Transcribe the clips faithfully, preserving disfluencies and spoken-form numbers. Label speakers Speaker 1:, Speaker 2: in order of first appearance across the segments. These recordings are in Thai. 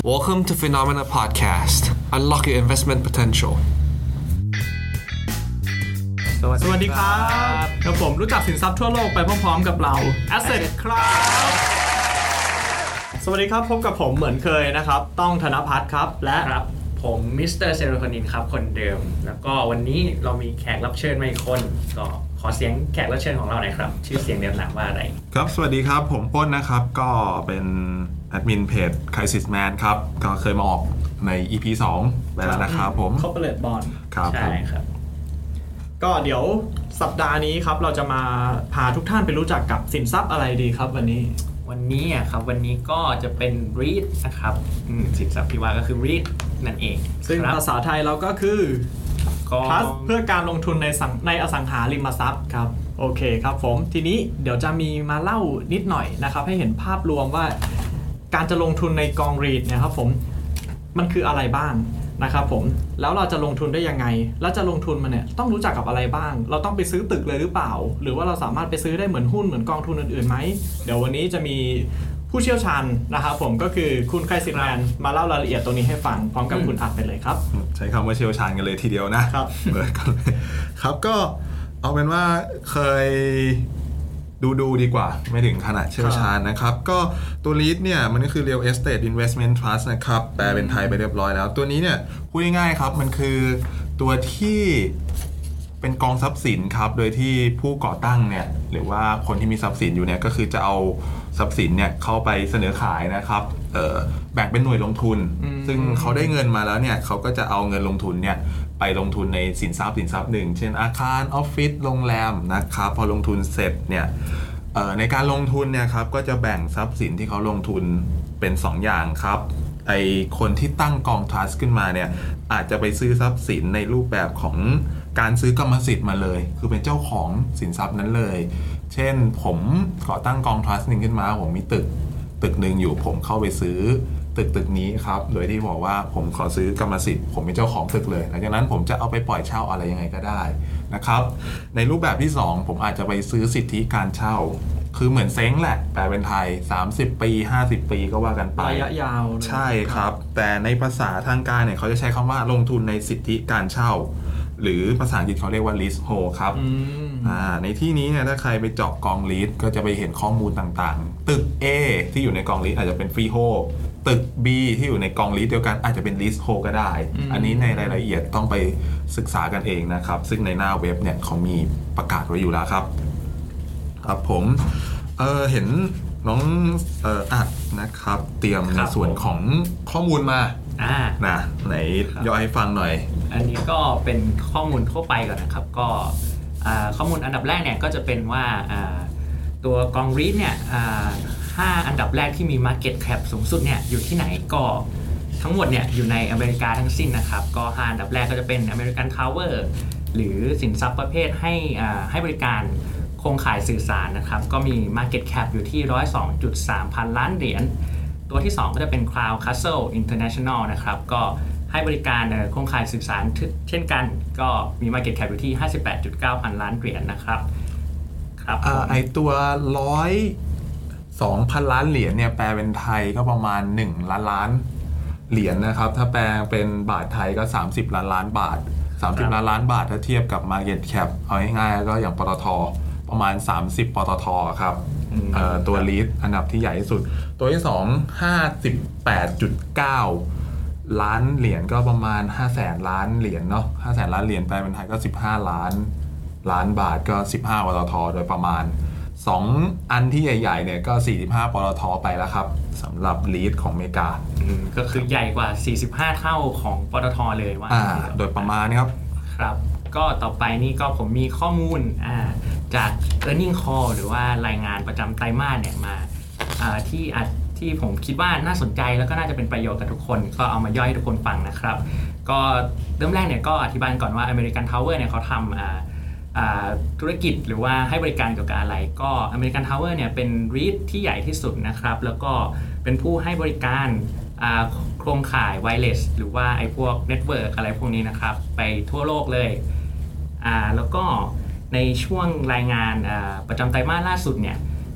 Speaker 1: Welcome to Phenomena Podcast. Unlock your investment potential.
Speaker 2: สวัสดีครับกับผมรู้จักสินทรัพย์ทั่วโลกไปพร้อมๆกับเรา Asset ครับสวัสดีครับพบกับผมเหมือนเคยนะครับต้องธนภัทรครับและ
Speaker 3: ครับผมมิสเตอร์เซโรโทนินครับคนเดิมแล้วก็วันนี้เรามีแขกรับเชิญมาอีกคนก็ขอเสียงแขกรับเชิญของเราหน่อยครับชื่อเสียงเรียงนามว่าอะไร
Speaker 4: ครับสวัสดีครับผมป้นนะครับก็เป็นแอดมินเพจ Crisis Man ครับก็เคยมาออกใน อี พี สองไปแล้วนะครับผม
Speaker 2: Corporate Bond
Speaker 4: ครับ
Speaker 3: ใช่ครับ
Speaker 2: ก็เดี๋ยวสัปดาห์นี้ครับเราจะมาพาทุกท่านไปรู้จักกับสินทรัพย์อะไรดีครับวันนี้
Speaker 3: วันนี้อ่ะครับวันนี้ก็จะเป็น รีท นะครับสินทรัพย์ที่ว่าก็คือ รีท นั่นเอง
Speaker 2: ซึ่งภาษาไทยเราก็คือ Trust เพื่อการลงทุนในในอสังหาริมทรัพย์ครับโอเคครับผมทีนี้เดี๋ยวจะมีมาเล่านิดหน่อยนะครับให้เห็นภาพรวมว่าการจะลงทุนในกอง รีท เนี่ยครับผมมันคืออะไรบ้างนะครับผมแล้วเราจะลงทุนได้ยังไงแล้วจะลงทุนมันเนี่ยต้องรู้จักกับอะไรบ้างเราต้องไปซื้อตึกเลยหรือเปล่าหรือว่าเราสามารถไปซื้อได้เหมือนหุ้นเหมือนกองทุนอื่นๆไหมเดี๋ยววันนี้จะมีผู้เชี่ยวชาญนะครับผมก็คือคุณไคซิแมนมาเล่ารายละเอียดตรงนี้ให้ฟังพร้อมกับคุณอัดไปเลยครับ
Speaker 4: ใช้คำว่าเชี่ยวชาญกันเลยทีเดียวนะครับเปิดกันเลยครับก็เอาเป็นว่าเคยดูดูดีกว่าไม่ถึงขนาดเชี่ยวชาญนะครับก็ตัว รีท เนี่ยมันก็คือ Real Estate Investment Trust นะครับแปลเป็นไทยไปเรียบร้อยแล้วตัวนี้เนี่ยพูดง่ายๆครับมันคือตัวที่เป็นกองทรัพย์สินครับโดยที่ผู้ก่อตั้งเนี่ยหรือว่าคนที่มีทรัพย์สินอยู่เนี่ยก็คือจะเอาทรัพย์สินเนี่ยเข้าไปเสนอขายนะครับเอ่อแบ่งเป็นหน่วยลงทุนซึ่งเขาได้เงินมาแล้วเนี่ยเขาก็จะเอาเงินลงทุนเนี่ยไปลงทุนในสินทรัพย์สินทรัพย์หนึ่งเช่นอาคารออฟฟิศโรงแรมนะครับพอลงทุนเสร็จเนี่ยในการลงทุนเนี่ยครับก็จะแบ่งทรัพย์สินที่เขาลงทุนเป็นสองอย่างครับไอคนที่ตั้งกองทรัสต์ขึ้นมาเนี่ยอาจจะไปซื้อทรัพย์สินในรูปแบบของการซื้อกรรมสิทธิ์มาเลยคือเป็นเจ้าของสินทรัพย์นั้นเลยเช่นผมก่อตั้งกองทรัสต์นึงขึ้นมาผมมีตึกตึกนึงอยู่ผมเข้าไปซื้อตึกตึกนี้ครับโดยที่บอกว่าผมขอซื้อกรรมสิทธิ์ผมเป็นเจ้าของตึกเลยหลังจากนั้นผมจะเอาไปปล่อยเช่าอะไรยังไงก็ได้นะครับในรูปแบบที่สองผมอาจจะไปซื้อสิทธิการเช่าคือเหมือนเซ้งแหละแปลเป็นไทยสามสิบปีห้าสิบปีก็ว่ากันไประ
Speaker 2: ยะยาว
Speaker 4: ใช่ครับแต่ในภาษาทางการเนี่ยเขาจะใช้คำว่าลงทุนในสิทธิการเช่าหรือภาษาอังกฤษเขาเรียกว่า leasehold ครับอ่าในที่นี้เนี่ยถ้าใครไปเจาะกอง รีท ก็จะไปเห็นข้อมูลต่างๆตึก A ที่อยู่ในกอง รีท อาจจะเป็น freehold ตึก B ที่อยู่ในกอง รีท เดียวกันอาจจะเป็น leasehold ก็ได้ อ, อันนี้ในรายละเอียดต้องไปศึกษากันเองนะครับซึ่งในหน้าเว็บเนี่ยเขามีประกาศไว้อยู่แล้วครับครับผมเออเห็นน้องเอ่ออัดนะครับเตรียมในส่วนของข้อมูลมา
Speaker 3: อ่า
Speaker 4: นะไหนย่อให้ฟังหน่อย
Speaker 3: อันนี้ก็เป็นข้อมูลทั่วไปก่อนนะครับก็ข้อมูลอันดับแรกเนี่ยก็จะเป็นว่าตัวกอง รีท เนี่ยห้าอันดับแรกที่มี Market Cap สูงสุดเนี่ยอยู่ที่ไหนก็ทั้งหมดเนี่ยอยู่ในอเมริกาทั้งสิ้นนะครับก็ห้าอันดับแรกก็จะเป็น American Tower หรือสินทรัพย์ประเภทให้ให้บริการโครงข่ายสื่อสารนะครับก็มี Market Cap อยู่ที่ หนึ่งร้อยสองจุดสาม พันล้านเหรียญตัวที่สองก็จะเป็น Crown Castle International นะครับก็ให้บริการโครงข่ายสื่อสารเช่นกันก็มี Market Cap อยู่ที่ ห้าสิบแปดจุดเก้า พันล้านเหรียญนะครับ
Speaker 4: ครับไอตัวหนึ่งร้อยสองพันล้านเหรียญเนี่ยแปลเป็นไทยก็ประมาณหนึ่งล้านล้านเหรียญนะครับถ้าแปลเป็นบาทไทยก็สามสิบล้านล้านบาทสามสิบล้านล้านบาทถ้าเทียบกับ Market Cap เอาง่ายๆก็อย่างปตท.ประมาณสามสิบปตท.ครับตัว รีท อันดับที่ใหญ่ที่สุดตัวที่สอง ห้าสิบแปดจุดเก้า ล้านเหรียญก็ประมาณ ห้าแสน ล้านเหรียญเนาะ ห้าแสน ล้านเหรียญแปลเป็นไทยก็สิบห้าล้านล้านบาทก็สิบห้าปตท.โดยประมาณสองอันที่ใหญ่ๆเนี่ยก็สี่สิบห้าปตท.ไปแล้วครับสำหรับ รีท ของอเมริกา
Speaker 3: ก็คือใหญ่กว่าสี่สิบห้าเท่าของปตท.เลยว่า
Speaker 4: โดยประมาณนะครับ
Speaker 3: ครับก็ต่อไปนี่ก็ผมมีข้อมูลจาก earning call หรือว่ารายงานประจำไตรมาสเนี่ยมาที่อาจที่ผมคิดว่าน่าสนใจแล้วก็น่าจะเป็นประโยชน์กับทุกคนก็เอามาย่อยให้ทุกคนฟังนะครับก็เริ่มแรกเนี่ยก็อธิบายก่อนว่า American Tower เนี่ยเขาทำธุรกิจหรือว่าให้บริการเกี่ยวกับอะไรก็ American Tower เนี่ยเป็น รีท ที่ใหญ่ที่สุดนะครับแล้วก็เป็นผู้ให้บริการโครงข่ายไวเลสหรือว่าไอ้พวกเน็ตเวิร์กอะไรพวกนี้นะครับไปทั่วโลกเลยอ่าแล้วก็ในช่วงรายงานประจำไตรมาสล่าสุดเนี่ย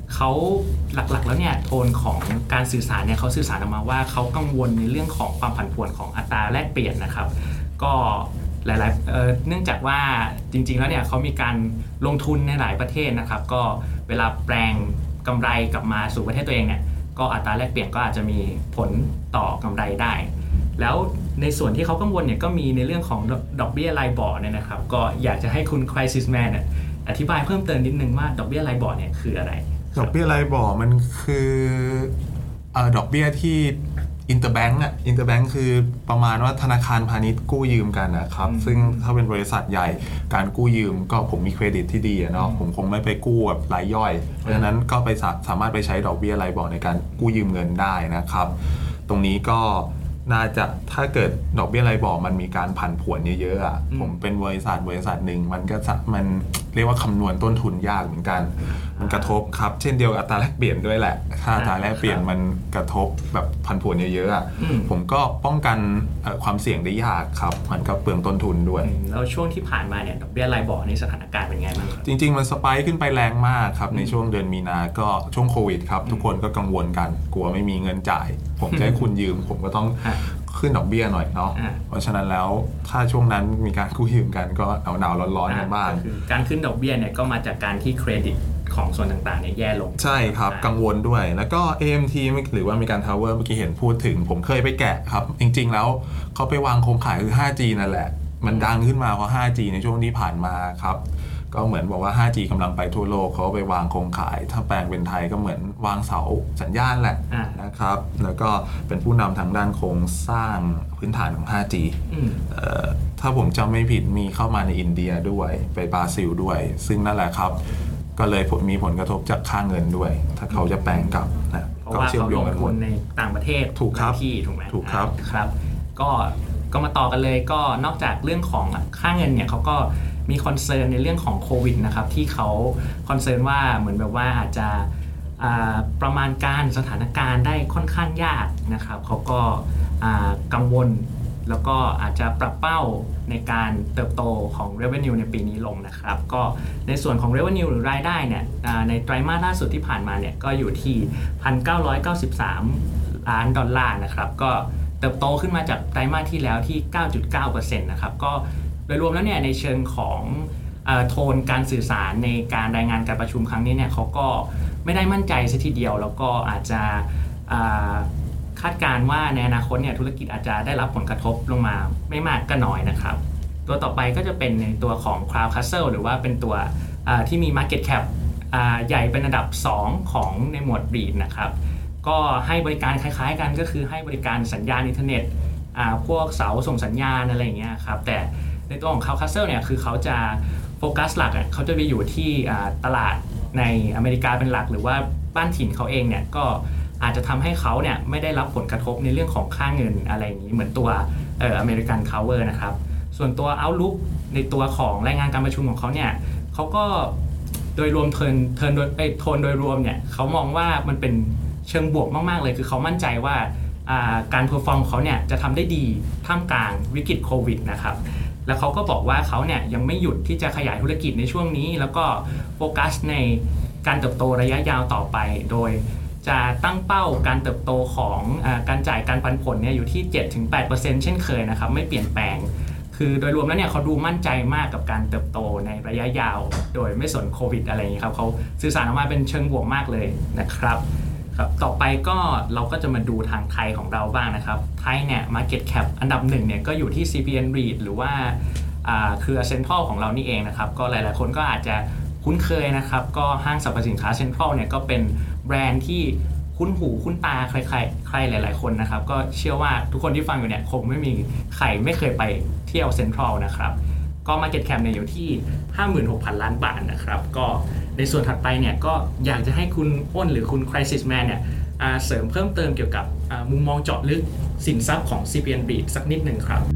Speaker 3: เขาหลักๆแล้วเนี่ยโทนของการสื่อสารเนี่ยเขาสื่อสารออกมาว่าเขากังวลในเรื่องของความผันผวนของอัตราแลกเปลี่ยนนะครับก็หลายๆ เ, เนื่องจากว่าจริงๆแล้วเนี่ยเขามีการลงทุนในหลายประเทศนะครับก็เวลาแปลงกำไรกลับมาสู่ประเทศตัวเองเนี่ยก็อัตราแลกเปลี่ยนก็อาจจะมีผลต่อกำไรได้แล้วในส่วนที่เขากังวลเนี่ยก็มีในเรื่องของดอกเบี้ยรายบอร์เนี่ยนะครับก็อยากจะให้คุณ Crisis Man เนี่ยอธิบายเพิ่มเติมนิดนึงว่าดอกเบี้ยรายบอร์เนี่ยคืออะไร
Speaker 4: ดอกเบี้ยรายบอร์มันคือเอ่อดอกเบี้ยที่อินเตอร์แบงก์อ่ะอินเตอร์แบงก์คือประมาณว่าธนาคารพาณิชย์กู้ยืมกันนะครับซึ่งถ้าเป็นบริษัทใหญ่การกู้ยืมก็ผมมีเครดิตที่ดีเนาะผมคงไม่ไปกู้แบบรายย่อยเพราะฉะนั้นก็ไปสามารถไปใช้ดอกเบี้ยรายบอร์ในการกู้ยืมเงินได้นะครับตรงนี้ก็น่าจะถ้าเกิดดอกเบี้ยรายบอร์มันมีการผันผวนเยอะๆอ่ะผมเป็นบริษัทบริษัทหนึ่งมันก็มันเรียกว่าคำนวณต้นทุนยากเหมือนกันมันกระทบครับเช่นเดียวกับอัตราแลกเปลี่ยนด้วยแหละถ้าอัตราแลกเปลี่ยนมันกระทบแบบผันผวนเยอะๆอ่ะผมก็ป้องกันความเสี่ยงได้ยากครับมันก็เปลืองต้นทุนด้วย
Speaker 3: แล้วช่วงที่ผ่านมาเนี่ยดอกเบี้ยรายบอร์ในสถานการณ์เป็นไงบ้างครับ
Speaker 4: จริงๆมันสไปค์ขึ้นไปแรงมากครับในช่วงเดือนมีนาก็ช่วงโควิดครับทุกคนก็กังวลกันกลัวไม่มีเงินจ่ายผมจะให้คุณยืมผมก็ต้องขึ้นดอกเบี้ยหน่อยเนาะเพราะฉะนั้นแล้วถ้าช่วงนั้นมีการกู้ยืมกันก็หนาวๆร้อนๆกันบ้าง
Speaker 3: การขึ้นดอกเบี้ยเนี่ยก็มาจากการที่เครดิตของส่วนต่างๆเนี่ยแย่ลง
Speaker 4: ใช่ครับกังวลด้วยแล้วก็ เอ เอ็ม ที หรือว่ามีการทาวเวอร์เมื่อกี้เห็นพูดถึงผมเคยไปแกะครับจริงๆแล้วเขาไปวางโครงข่ายคือ ห้าจี นั่นแหละมันดังขึ้นมาเพราะ ห้าจี ในช่วงที่ผ่านมาครับก็เหมือนบอกว่า ห้าจี กำลังไปทั่วโลกเขาไปวางโครงข่ายถ้าแปลงเป็นไทยก็เหมือนวางเสาสัญญาณแหละนะครับแล้วก็เป็นผู้นำทางด้านโครงสร้างพื้นฐานของ ห้าจี ถ้าผมจำไม่ผิดมีเข้ามาในอินเดียด้วยไปบราซิลด้วยซึ่งนั่นแหละครับก็เลยมีผลกระทบจากค่าเงินด้วยถ้าเขาจะแปลงกลับนะ
Speaker 3: ก็เชื่อมโยงกันหมดในต่างประเทศ
Speaker 4: ถูกครับ
Speaker 3: ที่ถูกไหม
Speaker 4: ถูกครับ
Speaker 3: ครับก็ก็มาต่อกันเลยก็นอกจากเรื่องของค่าเงินเนี่ยเขาก็มีคอนเซิร์นในเรื่องของโควิดนะครับที่เขาคอนเซิร์นว่าเหมือนแบบว่าอาจจะประมาณการสถานการณ์ได้ค่อนข้างยากนะครับเขาก็กังวลแล้วก็อาจจะปรับเป้าในการเติบโตของ revenue ในปีนี้ลงนะครับก็ในส่วนของ revenue หรือรายได้เนี่ยในไตรมาสล่าสุดที่ผ่านมาเนี่ยก็อยู่ที่ หนึ่งพันเก้าร้อยเก้าสิบสาม ล้านดอลลาร์นะครับก็เติบโตขึ้นมาจากไตรมาสที่แล้วที่ เก้าจุดเก้าเปอร์เซ็นต์ นะครับก็โดยรวมแล้วเนี่ยในเชิงของโทนการสื่อสารในการรายงานการประชุมครั้งนี้เนี่ยเขาก็ไม่ได้มั่นใจซะทีเดียวแล้วก็อาจจะคาดการณ์ว่าในอนาคตเนี่ยธุรกิจอาจจะได้รับผลกระทบลงมาไม่มากก็น้อยนะครับตัวต่อไปก็จะเป็นในตัวของ Crown Castle หรือว่าเป็นตัวที่มี Market Cap ใหญ่เป็นอันดับสองของในหมวด REIT นะครับก็ให้บริการคล้ายๆกันก็คือให้บริการสัญญาณอินเทอร์เน็ตพวกเสาส่งสัญญาณอะไรอย่างเงี้ยครับแต่ในตัวของ Crown Castle เนี่ยคือเขาจะโฟกัสหลักเขาจะไปอยู่ที่ตลาดในอเมริกาเป็นหลักหรือว่าบ้านถิ่นเขาเองเนี่ยก็อาจจะทำให้เขาเนี่ยไม่ได้รับผลกระทบในเรื่องของค่าเงินอะไรอย่างนี้เหมือนตัวเอ่อ American Tower นะครับส่วนตัว Outlook ในตัวของรายงานการประชุมของเขาเนี่ยเขาก็โดยรวมเทิร์นเทิร์นโดยไอ้โทนโดยรวมเนี่ยเขามองว่ามันเป็นเชิงบวกมากๆเลยคือเขามั่นใจว่าการเพอร์ฟอร์มของเขาเนี่ยจะทำได้ดีท่ามกลางวิกฤตโควิดนะครับแล้วเขาก็บอกว่าเขาเนี่ยยังไม่หยุดที่จะขยายธุรกิจในช่วงนี้แล้วก็โฟกัสในการเติบโตระยะยาวต่อไปโดยจะตั้งเป้าการเติบโตของอ่าการจ่ายการปันผลเนี่ยอยู่ที่ เจ็ดถึงแปดเปอร์เซ็นต์ เช่นเคยนะครับไม่เปลี่ยนแปลงคือโดยรวมแล้วเนี่ยเขาดูมั่นใจมากกับการเติบโตในระยะยาวโดยไม่สนโควิดอะไรอย่างนี้ครับเขาสื่อสารออกมาเป็นเชิงบวกมากเลยนะครับครับต่อไปก็เราก็จะมาดูทางไทยของเราบ้างนะครับไทยเนี่ย Market Cap อันดับหนึ่งเนี่ยก็อยู่ที่ ซี พี เอ็น REIT หรือว่าอ่าเครือ Central ของเรานี่เองนะครับก็หลายๆคนก็อาจจะคุ้นเคยนะครับก็ห้างสรรพสินค้า Central เนี่ยก็เป็นแบรนด์ที่คุ้นหูคุ้นตาใครๆใครหลายๆคนนะครับก็เชื่อว่าทุกคนที่ฟังอยู่เนี่ยคงไม่มีใครไม่เคยไปเที่ยวเซ็นทรัลนะครับก็ Market Cap เนี่ยอยู่ที่ ห้าหมื่นหกพัน ล้านบาทนะครับก็ในส่วนถัดไปเนี่ยก็อยากจะให้คุณอ้นหรือคุณ Crisis Man เนี่ยเสริมเพิ่มเติมเกี่ยวกับมุมมองเจาะลึกสินทรัพย์ของ ซี พี เอ็น REIT สักนิดหนึ่งครับ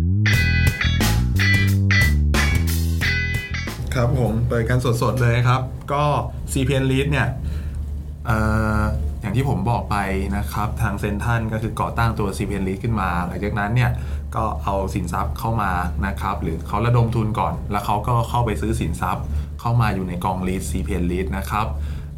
Speaker 4: ครับผมเปิดกันสดๆเลยครับก็ ซี พี เอ็น REIT เนี่ยอย่างที่ผมบอกไปนะครับทางเซ็นทรัลก็คือก่อตั้งตัว ซี พี เอ็น REIT ขึ้นมาหลังจากนั้นเนี่ยก็เอาสินทรัพย์เข้ามานะครับหรือเขาระดมทุนก่อนแล้วเขาก็เข้าไปซื้อสินทรัพย์เข้ามาอยู่ในกอง REIT ซี พี เอ็น REIT นะครับ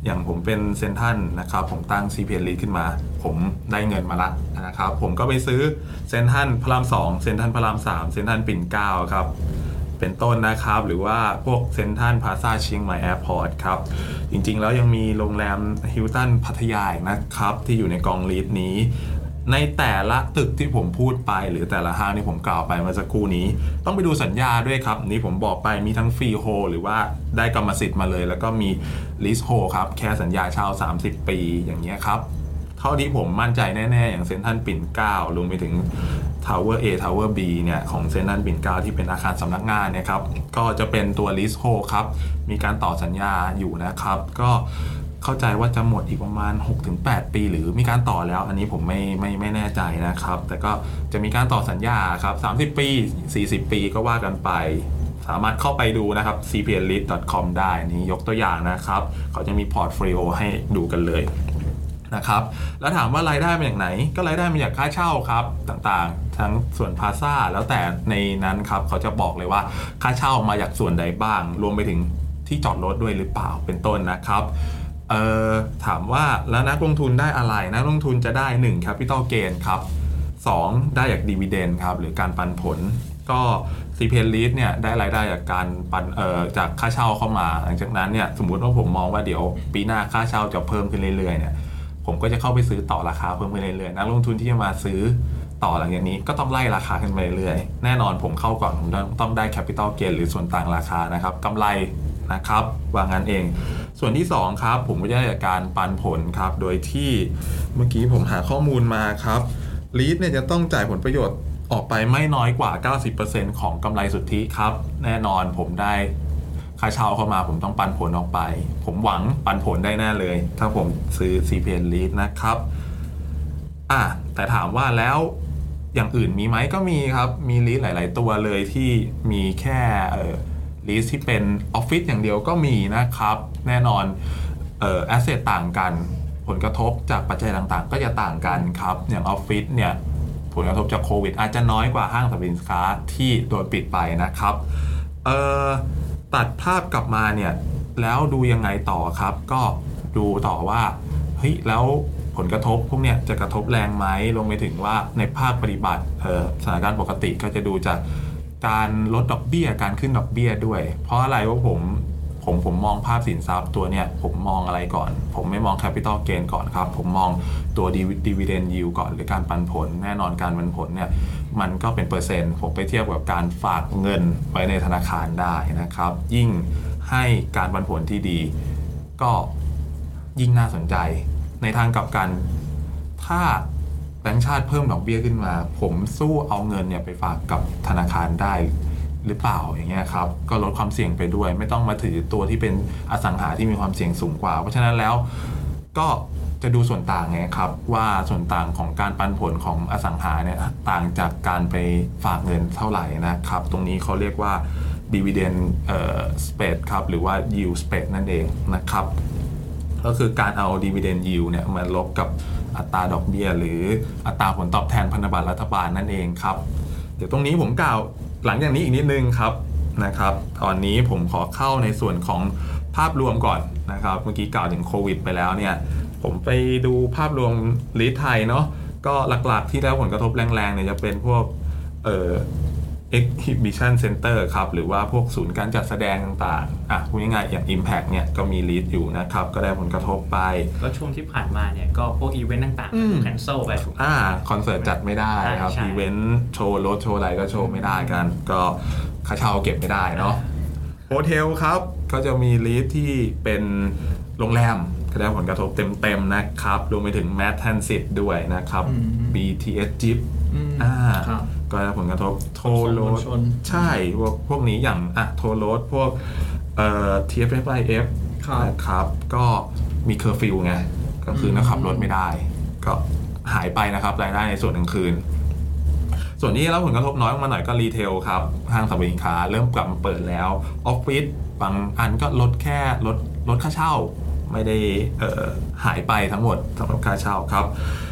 Speaker 4: อย่างผมเป็นเซ็นทรัลนะครับผมตั้ง ซี พี เอ็น Lead ขึ้นมาผมได้เงินมาละนะครับผมก็ไปซื้อเซ็นทรัลพระรามสองเซ็นทรัลพระรามสามเซ็นทรัลปิ่นเกล้าครับเป็นต้นนะครับหรือว่าพวกเซ็นทรัลพลาซ่าเชียงใหม่แอร์พอร์ตครับจริงๆแล้วยังมีโรงแรมฮิลตันพัทยานะครับที่อยู่ในกองลีดนี้ในแต่ละตึกที่ผมพูดไปหรือแต่ละห้างที่ผมกล่าวไปเมื่อสักครู่นี้ต้องไปดูสัญญาด้วยครับนี่ผมบอกไปมีทั้งฟรีโฮหรือว่าได้กรรมสิทธิ์มาเลยแล้วก็มีลีสโฮครับแค่สัญญาเช่าสามสิบปีอย่างเงี้ยครับเท่าที่ผมมั่นใจแน่ๆอย่างเซ็นทรัลปิ่นเกล้ารวมไปถึง Tower A Tower B เนี่ยของเซ็นทรัลปิ่นเกล้าที่เป็นอาคารสำนักงานเนี่ยครับก็จะเป็นตัวลีสโฮครับมีการต่อสัญญาอยู่นะครับก็เข้าใจว่าจะหมดอีกประมาณ หกถึงแปด ปีหรือมีการต่อแล้วอันนี้ผมไม่ไม่ไม่แน่ใจนะครับแต่ก็จะมีการต่อสัญญาครับสามสิบปีสี่สิบปีก็ว่ากันไปสามารถเข้าไปดูนะครับ ซี พี เอ็น lead ดอท คอม ได้นี่ยกตัวอย่างนะครับเขาจะมีพอร์ตโฟลิโอให้ดูกันเลยนะครับแล้วถามว่ารายได้มาจากไหนก็รายได้มาจากค่าเช่าครับต่างๆทั้งส่วนพลาซ่าแล้วแต่ในนั้นครับเขาจะบอกเลยว่าค่าเช่ามาจากส่วนใดบ้างรวมไปถึงที่จอดรถด้วยหรือเปล่าเป็นต้นนะครับเอ่อถามว่าแล้วนักลงทุนได้อะไรนักลงทุนจะได้หนึ่ง Capital Gain ครับสองได้จาก Dividend ครับหรือการปันผลก็ ซี พี เอ็น Lead เนี่ยได้รายได้จากการปันเอ่อจากค่าเช่าเข้ามาหลังจากนั้นเนี่ยสมมุติว่าผมมองว่าเดี๋ยวปีหน้าค่าเช่าจะเพิ่มขึ้นเรื่อยๆเนี่ยผมก็จะเข้าไปซื้อต่อราคาเพิ่มขึ้นเรื่อยๆนักลงทุนที่จะมาซื้อต่อหลังจากนี้ก็ต้องไล่ราคาขึ้นไปเรื่อยๆแน่นอนผมเข้าก่อนผมต้องได้ Capital Gain หรือส่วนต่างราคานะครับกำไรนะครับว่างั้นเองส่วนที่สองครับผมก็จะได้จากการปันผลครับโดยที่เมื่อกี้ผมหาข้อมูลมาครับ Lead เนี่ยจะต้องจ่ายผลประโยชน์ออกไปไม่น้อยกว่า เก้าสิบเปอร์เซ็นต์ ของกำไรสุทธิครับแน่นอนผมได้ค่าเช่าเข้ามาผมต้องปันผลออกไปผมหวังปันผลได้แน่เลยถ้าผมซื้อ ซี พี เอ็น Lead นะครับอ่ะแต่ถามว่าแล้วอย่างอื่นมีไหมก็มีครับมี Lead หลายๆตัวเลยที่มีแค่เอ่อลีสที่เป็นออฟฟิศอย่างเดียวก็มีนะครับแน่นอนเอ่อแอสเซทต่างกันผลกระทบจากปัจจัยต่างๆก็จะต่างกันครับอย่างออฟฟิศเนี่ยผลกระทบจากโควิดอาจจะน้อยกว่าห้างสรรพสินค้าที่โดนปิดไปนะครับเอ่อตัดภาพกลับมาเนี่ยแล้วดูยังไงต่อครับก็ดูต่อว่าเฮ้ยแล้วผลกระทบพวกเนี้ยจะกระทบแรงไหมรวมไปถึงว่าในภาคปฏิบัติเอ่อสถานการณ์ปกติก็จะดูจากการลดดอกเบี้ยการขึ้นดอกเบี้ยด้วยเพราะอะไรว่าผมผมผมมองภาพสินทรัพย์ตัวเนี้ยผมมองอะไรก่อนผมไม่มอง Capital Gain ก่อนครับผมมองตัว Dividend Yield ก่อนหรือการปันผลแน่นอนการปันผลเนี่ยมันก็เป็นเปอร์เซ็นต์ผมไปเทียบกับการฝากเงินไว้ในธนาคารได้นะครับยิ่งให้การปันผลที่ดีก็ยิ่งน่าสนใจในทางกลับกันถ้าแบงก์ชาติเพิ่มดอกเบี้ยขึ้นมาผมสู้เอาเงินเนี่ยไปฝากกับธนาคารได้หรือเปล่าอย่างเงี้ยครับก็ลดความเสี่ยงไปด้วยไม่ต้องมาถือตัวที่เป็นอสังหาที่มีความเสี่ยงสูงกว่าเพราะฉะนั้นแล้วก็จะดูส่วนต่างไงครับว่าส่วนต่างของการปันผลของอสังหาเนี่ยต่างจากการไปฝากเงินเท่าไหร่นะครับตรงนี้เขาเรียกว่า dividend เอ่อ spread ครับหรือว่า yield spread นั่นเองนะครับก็คือการเอา dividend yield เนี่ยมาลบกับอัตราดอกเบี้ยหรืออัตราผลตอบแทนพันธบัตรรัฐบาลนั่นเองครับเดี๋ยวตรงนี้ผมกล่าวหลังจากนี้อีกนิดนึงครับนะครับตอนนี้ผมขอเข้าในส่วนของภาพรวมก่อนนะครับเมื่อกี้กล่าวถึงโควิดไปแล้วเนี่ยผมไปดูภาพรวมลีดไทยเนาะก็หลักๆที่ได้ผลกระทบแรงๆเนี่ยจะเป็นพวกเอ่อ exhibition center ครับหรือว่าพวกศูนย์การจัดแสดงต่างๆอ่ะพูดง่ายๆอย่าง Impact เนี่ยก็มีลีดอยู่นะครับก็ได้ผลกระทบไป
Speaker 3: ก็ช่วงที่ผ่านมาเนี่ยก็พวกอีเวนต์ต่างๆถูกแคนเซิลไป
Speaker 4: อ่าคอนเสิร์ตจัดไม่ได้ครับอีเวนต์โชว์รถโชว์อะไรก็โชว์ไม่ได้กันก็ค่าเช่าเก็บไม่ได้เนาะโฮเทลครับก็จะมีลีดที่เป็นโรงแรมก็ได้ผลกระทบเต็มๆนะครับรวมไปถึง Mass Transit ด้วยนะครับ บี ที เอส Jeep อ่าก็ได้ผลกระทบโทรถใช่พวกพวกนี้อย่างอ่ะโทรรถพวกเอ่อ ที เอฟ เอฟ ไอ เอฟ นะครับก็มีเคอร์ฟิวไงก็คือนักขับรถไม่ได้ก็หายไปนะครับรายได้ในส่วนกลางคืนส่วนที่รับผลกระทบน้อยลงมาหน่อยก็รีเทลครับห้างสรรพสินค้าเริ่มกลับมาเปิดแล้วออฟฟิศบางอันก็ลดแค่ลดลดค่าเช่าไม่ได้เอ่อหายไปทั้งหมดสำหรับค่าเช่าครับ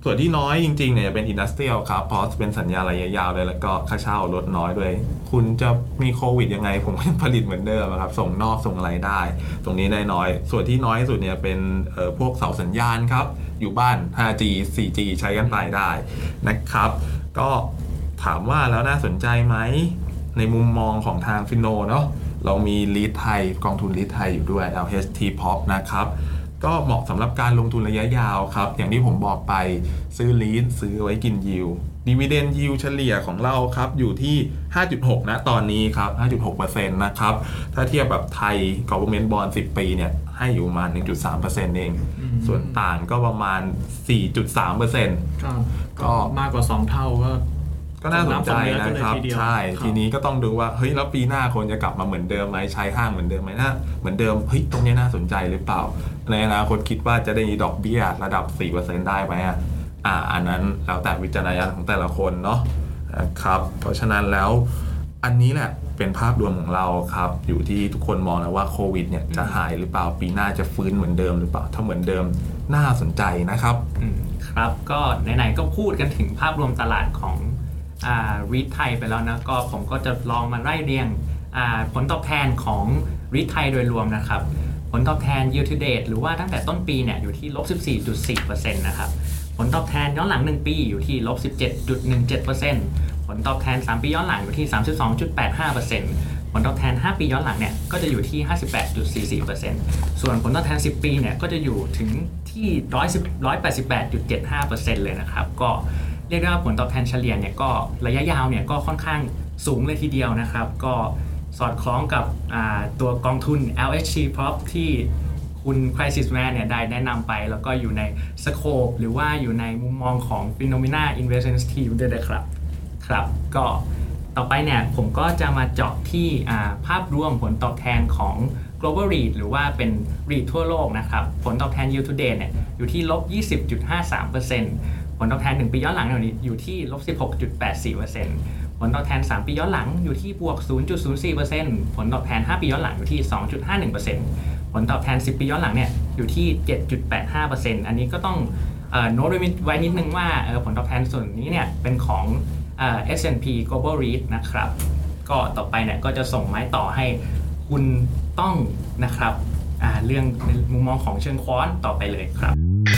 Speaker 4: ส่วนที่น้อยจริงๆเนี่ยจะเป็นอินดัสเทรียลครับเพราะเป็นสัญญาระยะยาวเลยแล้วก็ค่าเช่าลดน้อยด้วยคุณจะมีโควิดยังไงผมก็ยังผลิตเหมือนเดิมครับส่งนอกส่งอะไรได้ตรงนี้ได้น้อยส่วนที่น้อยที่สุดเนี่ยเป็นเอ่อพวกเสาสัญญาณครับอยู่บ้าน ไฟว์จี โฟร์จี ใช้กันไปได้นะครับก็ถามว่าแล้วน่าสนใจไหมในมุมมองของทางฟิโนเนาะเรามีลีดไทยกองทุนลีดไทยอยู่ด้วย แอล เอช ที พี โอ พี นะครับก็เหมาะสำหรับการลงทุนระยะยาวครับอย่างที่ผมบอกไปซื้อลีดซื้อไว้กินยิวดิวิเดนยิวเฉลี่ยของเราครับอยู่ที่ ห้าจุดหก นะตอนนี้ครับ ห้าจุดหกเปอร์เซ็นต์ นะครับถ้าเทียบแบบไทย Government Bond สิบปีเนี่ยให้อยู่ประมาณ หนึ่งจุดสามเปอร์เซ็นต์ เองส่วนต่างก็ประมาณ สี่จุดสามเปอร์เซ็นต์
Speaker 2: ก็มากกว่าสองเท่าก็
Speaker 4: ก็น่าสนใจนะครับใช่ทีนี้ก็ต้องดูว่าเฮ้ยแล้วปีหน้าคนจะกลับมาเหมือนเดิมไหมใช้ห้างเหมือนเดิมไหมนะเหมือนเดิมเฮ้ยตรงนี้น่าสนใจหรือเปล่าในอนาคตคิดว่าจะได้ดอกเบี้ยระดับ สี่เปอร์เซ็นต์ ได้ไหมอ่ะอ่าอันนั้นแล้วแต่วิจารณญาณของแต่ละคนเนาะครับเพราะฉะนั้นแล้วอันนี้แหละเป็นภาพรวมของเราครับอยู่ที่ทุกคนมองแล้วว่าโควิดเนี่ยจะหายหรือเปล่าปีหน้าจะฟื้นเหมือนเดิมหรือเปล่าถ้าเหมือนเดิมน่าสนใจนะครับ
Speaker 3: ครับก็ไหนๆก็พูดกันถึงภาพรวมตลาดของอ่า รีท ไทยไปแล้วนะก็ผมก็จะลองมาไล่เรียงอ่าผลตอบแทนของ รีท ไทยโดยรวมนะครับผลตอบแทน year to date หรือว่าตั้งแต่ต้นปีเนี่ยอยู่ที่ ลบสิบสี่จุดสี่เปอร์เซ็นต์ นะครับผลตอบแทนย้อนหลังหนึ่งปีอยู่ที่ ลบสิบเจ็ดจุดหนึ่งเจ็ดเปอร์เซ็นต์ ผลตอบแทนสามปีย้อนหลังอยู่ที่ สามสิบสองจุดแปดห้าเปอร์เซ็นต์ ผลตอบแทนห้าปีย้อนหลังเนี่ยก็จะอยู่ที่ ห้าสิบแปดจุดสี่สี่เปอร์เซ็นต์ ส่วนผลตอบแทนสิบปีเนี่ยก็จะอยู่ถึงที่ หนึ่งร้อยแปดสิบแปดจุดเจ็ดห้าเปอร์เซ็นต์ เลยนะครับก็เรียกได้ว่าผลตอบแทนเฉลี่ยเนี่ยก็ระยะยาวเนี่ยก็ค่อนข้างสูงเลยทีเดียวนะครับก็สอดคล้องกับตัวกองทุน แอล เอช ที พี โอ พี ที่คุณ Crisis Man เนี่ยได้แนะนำไปแล้วก็อยู่ในสโคปหรือว่าอยู่ในมุมมองของ Phenomena Investment Team ด้วยนะครับครับก็ต่อไปเนี่ยผมก็จะมาเจาะที่ภาพรวมผลตอบแทนของ Global รีท หรือว่าเป็น รีท ทั่วโลกนะครับผลตอบแทน Year to date เนี่ยอยู่ที่ ลบยี่สิบจุดห้าสามเปอร์เซ็นต์ ผลตอบแทนหนึ่งปีย้อนหลังอยู่ที่ ลบสิบหกจุดแปดสี่เปอร์เซ็นต์ ผลตอบแทนสามปีย้อนหลังอยู่ที่บวก ศูนย์จุดศูนย์สี่เปอร์เซ็นต์ ผลตอบแทนห้าปีย้อนหลังอยู่ที่ สองจุดห้าหนึ่งเปอร์เซ็นต์ ผลตอบแทนสิบปีย้อนหลังเนี่ยอยู่ที่ เจ็ดจุดแปดห้าเปอร์เซ็นต์ อันนี้ก็ต้องเอ่อโน้ตไว้นิดนึงว่าเอ่อผลตอบแทนส่วนนี้เนี่ยเป็นของเอ่อ เอส แอนด์ พี Global รีท นะครับก็ต่อไปเนี่ยก็จะส่งไม้ต่อให้คุณต้องนะครับอ่าเรื่องในมุมมองของเชิงควอนต่อไปเลยครับ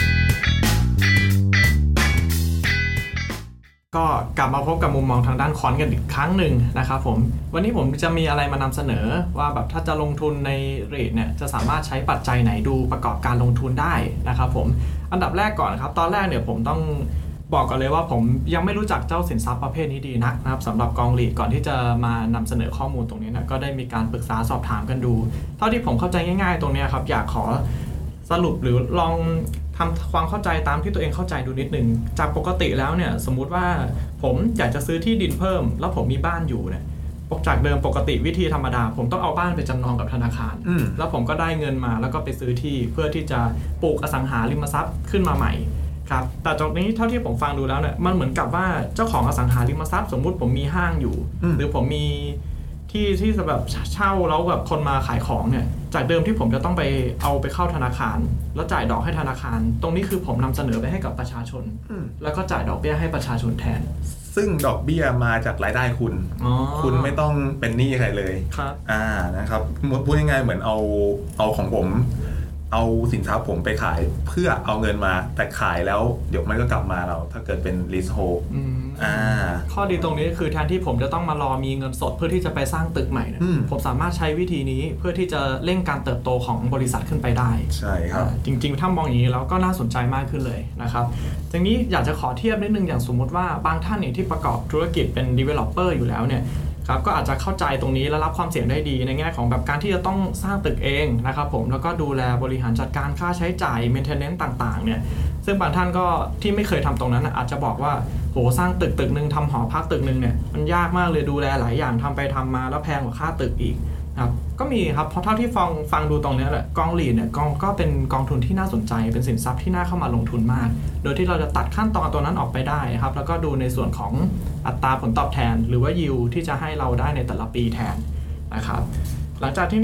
Speaker 2: ก็กลับมาพบกับมุมมองทางด้านคอนกันอีกครั้งหนึ่งนะครับผมวันนี้ผมจะมีอะไรมานำเสนอว่าแบบถ้าจะลงทุนในเรทเนี่ยจะสามารถใช้ปัจจัยไหนดูประกอบการลงทุนได้นะครับผมอันดับแรกก่อนครับตอนแรกเนี่ยผมต้องบอกกันเลยว่าผมยังไม่รู้จักเจ้าสินทรัพย์ประเภทนี้ดีนักนะครับสำหรับกองรีทก่อนที่จะมานำเสนอข้อมูลตรงนี้นะก็ได้มีการปรึกษาสอบถามกันดูเท่าที่ผมเข้าใจง่ายๆตรงนี้ครับอยากขอสรุปหรือลองทำความเข้าใจตามที่ตัวเองเข้าใจดูนิดนึงจากปกติแล้วเนี่ยสมมุติว่าผมอยากจะซื้อที่ดินเพิ่มแล้วผมมีบ้านอยู่เนี่ยจากเดิมปกติวิธีธรรมดาผมต้องเอาบ้านไปจำนองกับธนาคารแล้วผมก็ได้เงินมาแล้วก็ไปซื้อที่เพื่อที่จะปลูกอสังหาริมทรัพย์ขึ้นมาใหม่ครับแต่ตรงนี้เท่าที่ผมฟังดูแล้วเนี่ยมันเหมือนกับว่าเจ้าของอสังหาริมทรัพย์สมมุติผมมีห้างอยู่หรือผมมีที่ที่แบบเช่าแล้วแบบคนมาขายของเนี่ยจากเดิมที่ผมจะต้องไปเอาไปเข้าธนาคารแล้วจ่ายดอกให้ธนาคารตรงนี้คือผมนำเสนอไปให้กับประชาชนแล้วก็จ่ายดอกเบี้ยให้ประชาชนแทน
Speaker 4: ซึ่งดอกเบี้ยมาจากรายได้คุณคุณไม่ต้องเป็นหนี้ใครเลย
Speaker 2: ครับ
Speaker 4: อ่านะครับพูดง่ายๆเหมือนเอาเอาของผมเอาสินทรัพย์ผมไปขายเพื่อเอาเงินมาแต่ขายแล้วเดี๋ยวมันก็กลับมาเราถ้าเกิดเป็น leasehold อ่า
Speaker 2: ข้อดีตรงนี้คือแทนที่ผมจะต้องมารอมีเงินสดเพื่อที่จะไปสร้างตึกใหม่เนี่ยผมสามารถใช้วิธีนี้เพื่อที่จะเร่งการเติบโตของบริษัทขึ้นไปได้
Speaker 4: ใช่ครับ
Speaker 2: จริงๆถ้ามองอย่างนี้แล้วก็น่าสนใจมากขึ้นเลยนะครับทีนี้อยากจะขอเทียบนิดนึงอย่างสมมติว่าบางท่านเนี่ยที่ประกอบธุรกิจเป็น developer อยู่แล้วเนี่ยครับก็อาจจะเข้าใจตรงนี้และรับความเสี่ยงได้ดีในแง่ของแบบการที่จะต้องสร้างตึกเองนะครับผมแล้วก็ดูแลบริหารจัดการค่าใช้จ่าย maintenance ต่างๆเนี่ยซึ่งบางท่านก็ที่ไม่เคยทำตรงนั้นอาจจะบอกว่าโหสร้างตึกตึกนึงทำหอพักตึกนึงเนี่ยมันยากมากเลยดูแลหลายอย่างทำไปทำมาแล้วแพงกว่าค่าตึกอีกครับก็มีครับเพราะเท่าที่ฟังฟังดูตรงนี้แหละกองรีทเนี่ยกองก็เป็นกองทุนที่น่าสนใจเป็นสินทรัพย์ที่น่าเข้ามาลงทุนมากโดยที่เราจะตัดขั้นตอนตัวนั้นออกไปได้ครับแล้วก็ดูในส่วนของอัตราผลตอบแทนหรือว่า yield ที่จะให้เราได้ในแต่ละปีแทนนะครับหลังจากที่เนี้ยถ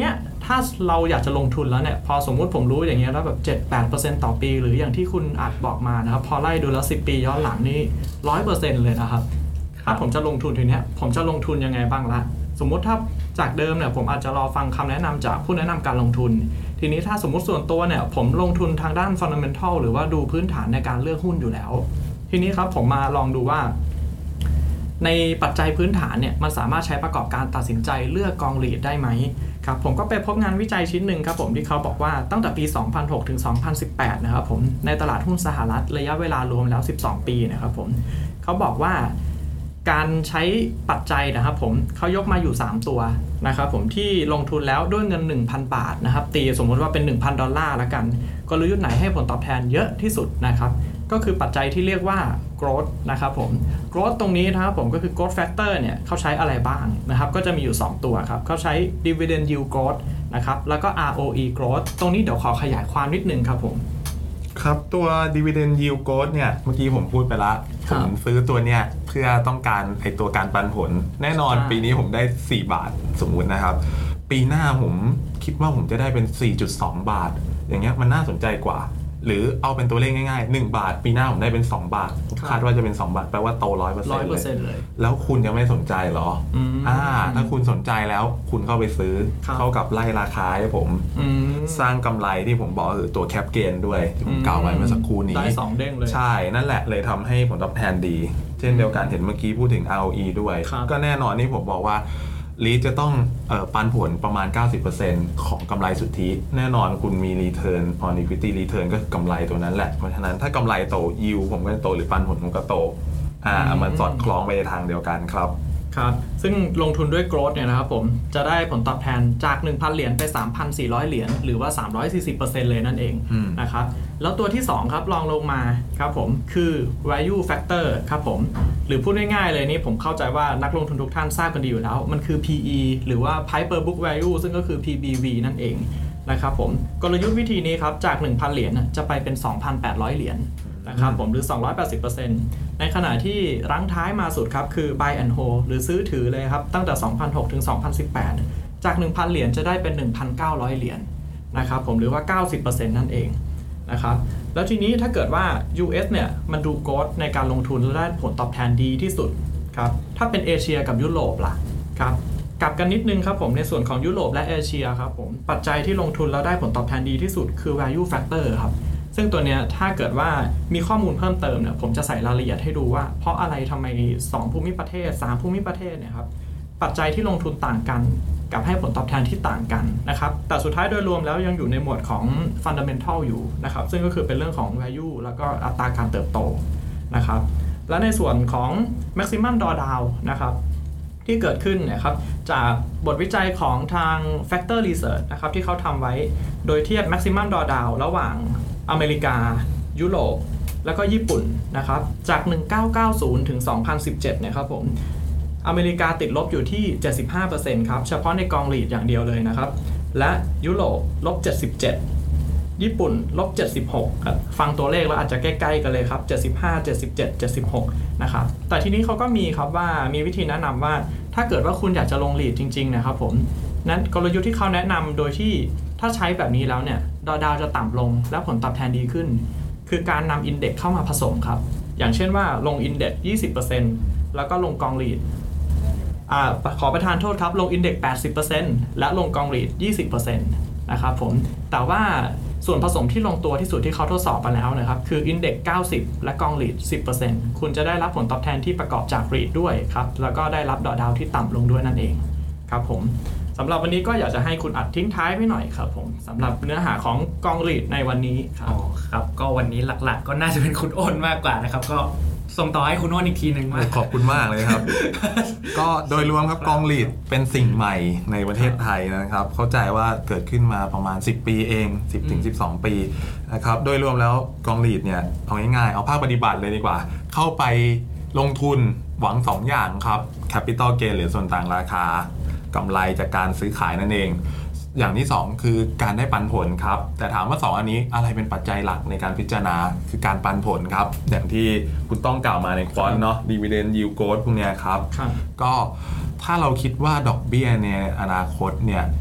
Speaker 2: ถ้าเราอยากจะลงทุนแล้วเนี่ยพอสมมุติผมรู้อย่างเงี้ยแล้วแบบ เจ็ดถึงแปดเปอร์เซ็นต์ ต่อปีหรืออย่างที่คุณอาจบอกมานะครับพอไล่ดูแล้วสิบปีย้อนหลังนี่ ร้อยเปอร์เซ็นต์ เลยนะครับถ้าผมจะลงทุนทีเนี้ยผมจะลงทุนยังไงบ้างละสมมุติถ้าจากเดิมเนี่ยผมอาจจะรอฟังคำแนะนำจากผู้แนะนำการลงทุนทีนี้ถ้าสมมุติส่วนตัวเนี่ยผมลงทุนทางด้าน fundamental หรือว่าดูพื้นฐานในการเลือกหุ้นอยู่แล้วทีนี้ครับผมมาลองดูว่าในปัจจัยพื้นฐานเนี่ยมันสามารถใช้ประกอบการตัดสินใจเลือกกอง รีท ได้ไหมครับผมก็ไปพบงานวิจัยชิ้นหนึ่งครับผมที่เขาบอกว่าตั้งแต่ปี สองพันหก ถึง สองพันสิบแปด นะครับผมในตลาดหุ้นสหรัฐระยะเวลารวมแล้วสิบสองปีนะครับผมเขาบอกว่าการใช้ปัจจัยนะครับผมเขายกมาอยู่สามตัวนะครับผมที่ลงทุนแล้วด้วยเงิน หนึ่งพัน บาทนะครับตีสมมติว่าเป็น หนึ่งพัน ดอลลาร์แล้วกันกลยุทธ์ไหนให้ผลตอบแทนเยอะที่สุดนะครับก็คือปัจจัยที่เรียกว่า growth นะครับผม growth ตรงนี้นะครับผมก็คือ growth factor เนี่ยเขาใช้อะไรบ้างนะครับก็จะมีอยู่สองตัวครับเขาใช้ dividend yield growth นะครับแล้วก็ อาร์ โอ อี growth ตรงนี้เดี๋ยวขอขยายความนิดนึงครับผม
Speaker 4: ครับตัว dividend yield growth เนี่ยเมื่อกี้ผมพูดไปละผมซื้อตัวเนี้ยเพื่อต้องการไอตัวการปันผลแน่นอนปีนี้ผมได้สี่บาทสมมุตินะครับปีหน้าผมคิดว่าผมจะได้เป็น สี่จุดสอง บาทอย่างเงี้ยมันน่าสนใจกว่าหรือเอาเป็นตัวเลขง่ายๆหนึ่งบาทปีหน้าผมได้เป็นสองบาทคาดว่าจะเป็นสองบาทแปลว่าโต ร้อยเปอร์เซ็นต์ เลยแล้วคุณยังไม่สนใจเหรออ่าถ้าคุณสนใจแล้วคุณเข้าไปซื้อเข้ากับไล่ราคาให้ผมสร้างกำไรที่ผมบอกคือตัวแคปเกนด้วยที่ผมกล่าวไว้เมื่อสักครู่นี้
Speaker 2: ได้สองเด้งเลย
Speaker 4: ใช่นั่นแหละเลยทำให้ผลตอบแทนดีเช่นเดียวกันเห็นเมื่อกี้พูดถึง อาร์ โอ อี ด้วยก็แน่นอนนี่ผมบอกว่าลีดจะต้องเอ่อปันผลประมาณ เก้าสิบเปอร์เซ็นต์ ของกำไรสุทธิแน่นอนคุณมี return on equity return ก็กำไรตัวนั้นแหละเพราะฉะนั้นถ้ากำไรโต yield ผมก็โตหรือปันผลผมก็โตอ่ามันสอดคล้องไปในทางเดียวกันครับ
Speaker 2: ครับซึ่งลงทุนด้วย growth เนี่ยนะครับผมจะได้ผลตอบแทนจาก หนึ่งพัน เหรียญไป สามพันสี่ร้อย เหรียญหรือว่า สามร้อยสี่สิบเปอร์เซ็นต์ เลยนั่นเองนะครับแล้วตัวที่สองครับลองลงมาครับผมคือ value factor ครับผมหรือพูดง่ายๆเลยนี่ผมเข้าใจว่านักลงทุนทุกท่านทราบกันดีอยู่แล้วมันคือ พี อี หรือว่า price per book value ซึ่งก็คือ พี บี วี นั่นเองนะครับผมกลยุทธ์วิธีนี้ครับจาก หนึ่งพัน เหรียญจะไปเป็น สองพันแปดร้อย เหรียญนะครับผมหรือ สองร้อยแปดสิบเปอร์เซ็นต์ ในขณะที่รั้งท้ายมาสุดครับคือ buy and hold หรือซื้อถือเลยครับตั้งแต่ สองพันหก ถึง สองพันสิบแปด จาก หนึ่งพัน เหรียญจะได้เป็น หนึ่งพันเก้าร้อย เหรียญนะครับผมหรือว่า เก้าสิบเปอร์เซ็นต์ นั่นเองนะครับแล้วทีนี้ถ้าเกิดว่า ยู เอส เนี่ยมันดูโกรธในการลงทุนและได้ผลตอบแทนดีที่สุดครับถ้าเป็นเอเชียกับยุโรปล่ะครับกลับกันนิดนึงครับผมในส่วนของยุโรปและเอเชียครับผมปัจจัยที่ลงทุนแล้วได้ผลตอบแทนดีที่สุดคือ value factor ครับซึ่งตัวเนี้ยถ้าเกิดว่ามีข้อมูลเพิ่มเติมเนี่ยผมจะใส่รายละเอียดให้ดูว่าเพราะอะไรทำไมสองภูมิประเทศสามภูมิประเทศเนี่ยครับปัจจัยที่ลงทุนต่างกันกับให้ผลตอบแทนที่ต่างกันนะครับแต่สุดท้ายโดยรวมแล้วยังอยู่ในหมวดของ fundamental อยู่นะครับซึ่งก็คือเป็นเรื่องของ value แล้วก็อัตราการเติบโตนะครับและในส่วนของ maximum drawdown นะครับที่เกิดขึ้นเนี่ยครับจากบทวิจัยของทาง Factor Research นะครับที่เขาทำไว้โดยเทียบ maximum drawdown ระหว่างอเมริกายุโรปแล้วก็ญี่ปุ่นนะครับจากหนึ่งพันเก้าร้อยเก้าสิบถึงสองพันสิบเจ็ดเนี่ยครับผมอเมริกาติดลบอยู่ที่ เจ็ดสิบห้าเปอร์เซ็นต์ ครับเฉพาะในกอง รีท อย่างเดียวเลยนะครับและยุโรปลบเจ็ดสิบเจ็ดญี่ปุ่นลบเจ็ดสิบหกครับฟังตัวเลขแล้วอาจจะใกล้ๆกันเลยครับเจ็ดสิบห้า เจ็ดสิบเจ็ด เจ็ดสิบหกนะครับแต่ทีนี้เขาก็มีครับว่ามีวิธีแนะนำว่าถ้าเกิดว่าคุณอยากจะลง รีท จริงๆนะครับผมนั้นกลยุทธ์ที่เขาแนะนำโดยที่ถ้าใช้แบบนี้แล้วเนี่ยดอดาวจะต่ำลงและผลตอบแทนดีขึ้นคือการนำอินเด็กซ์เข้ามาผสมครับอย่างเช่นว่าลงอินเด็กซ์ ยี่สิบเปอร์เซ็นต์ แล้วก็ลงกอง รีท อ่าขอประทานโทษครับลงอินเด็กซ์ แปดสิบเปอร์เซ็นต์ และลงกอง รีท ยี่สิบเปอร์เซ็นต์ นะครับผมแต่ว่าส่วนผสมที่ลงตัวที่สุดที่เขาทดสอบไปแล้วนะครับคืออินเด็กซ์ เก้าสิบ และกอง รีท สิบเปอร์เซ็นต์ คุณจะได้รับผลตอบแทนที่ประกอบจาก รีท ด้วยครับแล้วก็ได้รับดอดาวที่ต่ำลงด้วยนั่นเองครับผมสำหรับวันนี้ก็อยากจะให้คุณอัดทิ้งท้ายไว้หน่อยครับผมสำหรับเนื้อหาของกอง รีท ในวันนี้ครับ
Speaker 3: อ๋อครับก็วันนี้หลักๆก็น่าจะเป็นคุณอ้นมากกว่านะครับก็ส่งต่อให้คุณอ้นอีกทีนึงมา
Speaker 4: ขอบคุณมากเลยครับ ก็โดยรวมครับกอง รีท เป็นสิ่งใหม่ในประเทศไทยนะครับเข้าใจว่าเกิดขึ้นมาประมาณสิบปีเอง สิบถึงสิบสอง ปีนะครับโดยรวมแล้วกอง รีท เนี่ยเอาง่ายๆเอาภาคปฏิบัติเลยดีกว่าเข้าไปลงทุนหวังสองอย่างครับ Capital Gain หรือส่วนต่างราคากำไรจากการซื้อขายนั่นเองอย่างที่สองคือการได้ปันผลครับแต่ถามว่าสองอันนี้อะไรเป็นปัจจัยหลักในการพิจารณาคือการปันผลครับอย่างที่คุณต้องกล่าวมาในควอนเนาะ Dividend Yield Growth พวกเนี้ยครับก็ถ้าเราคิดว่าดอกเบี้ยในอนาคตเนี่ยจ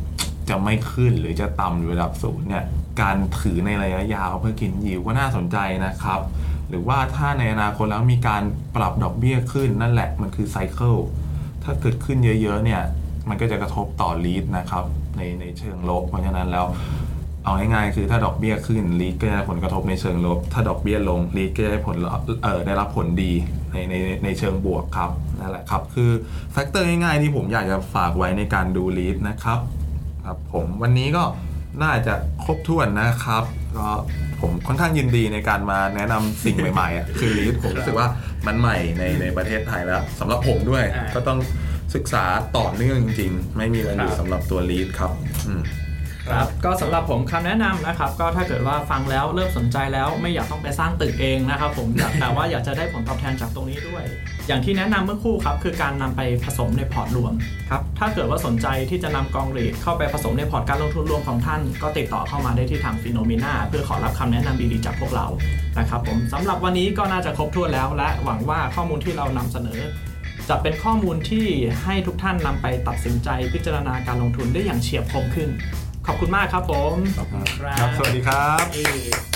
Speaker 4: จะไม่ขึ้นหรือจะต่ำอยู่ระดับศูนย์เนี่ยการถือในระยะยาวเพื่อกินยิวก็น่าสนใจนะครับหรือว่าถ้าในอนาคตแล้วมีการปรับดอกเบี้ยขึ้นนั่นแหละมันคือไซเคิลถ้าเกิดขึ้นเยอะๆเนี่ยมันก็จะกระทบต่อลีดนะครับในในเชิงลบเพราะฉะนั้นแล้วเอาง่ายๆคือถ้าดอกเบี้ยขึ้นลีดก็จะได้ผลกระทบในเชิงลบถ้าดอกเบี้ยลงลีดก็จะได้ผลเอ่อได้รับผลดีในในในเชิงบวกครับนั่นแหละครับคือแฟกเตอร์ง่ายๆที่ผมอยากจะฝากไว้ในการดูลีดนะครับครับผมวันนี้ก็น่าจะครบถ้วนนะครับก็ผมค่อนข้างยินดีในการมาแนะนำสิ่งใหม่ๆอ่ะคือลีดผมรู้สึกว่ามันใหม่ในในประเทศไทยแล้วสำหรับผมด้วยก็ต้องศึกษาต่อเนื่องจริงๆไม่มีวันหยุดสำหรับตัวลีดครับ
Speaker 2: ครับก็สำหรับผมคำแนะนำนะครับก็ถ้าเกิดว่าฟังแล้วเริ่มสนใจแล้วไม่อยากต้องไปสร้างตึกเองนะครับผมอยากแต่ว่าอยากจะได้ผลตอบแทนจากตรงนี้ด้วยอย่างที่แนะนำเมื่อครู่ครับคือการนำไปผสมในพอร์ตรวมครับถ้าเกิดว่าสนใจที่จะนำกองรีดเข้าไปผสมในพอร์ตการลงทุนรวมของท่านก็ติดต่อเข้ามาได้ที่ทาง Phenomena เพื่อขอรับคำแนะนำดีๆจากพวกเรานะครับผมสำหรับวันนี้ก็น่าจะครบถ้วนแล้วและหวังว่าข้อมูลที่เรานำเสนอจะเป็นข้อมูลที่ให้ทุกท่านนำไปตัดสินใจพิจารณาการลงทุนได้อย่างเฉียบคมขึ้นขอบคุณมากครับผม
Speaker 4: ครับสวัสดีครับ